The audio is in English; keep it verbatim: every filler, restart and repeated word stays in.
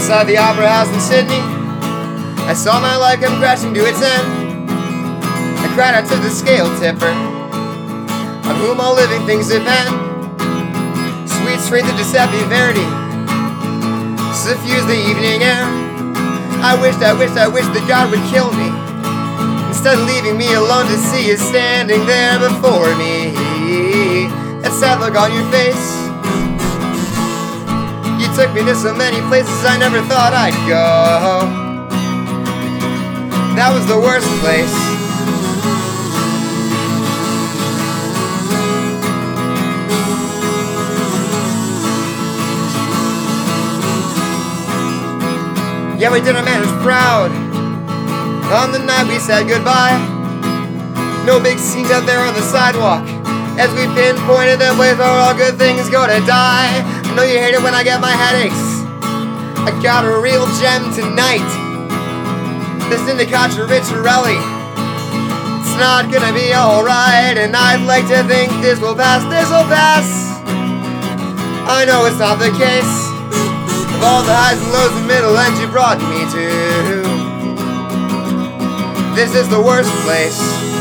Outside the Opera House in Sydney, I saw my life come crashing to its end. I cried out to the scale tipper, on whom all living things depend. Sweet strength of Giuseppe Verdi suffused the evening air. I wished, I wished, I wished that God would kill me, instead of leaving me alone to see you standing there before me. That sad look on your face, you took me to so many places I never thought I'd go. That was the worst place. Yeah, we did our man was proud on the night we said goodbye. No big scenes out there on the sidewalk, as we pinpointed the place where all good things go to die. I know you hate it when I get my headaches. I got a real gem tonight. Listen to Cacciaricciarelli. It's not gonna be alright, and I'd like to think this will pass, this will pass. I know it's not the case. Of all the highs and lows and middle ends you brought me to, this is the worst place.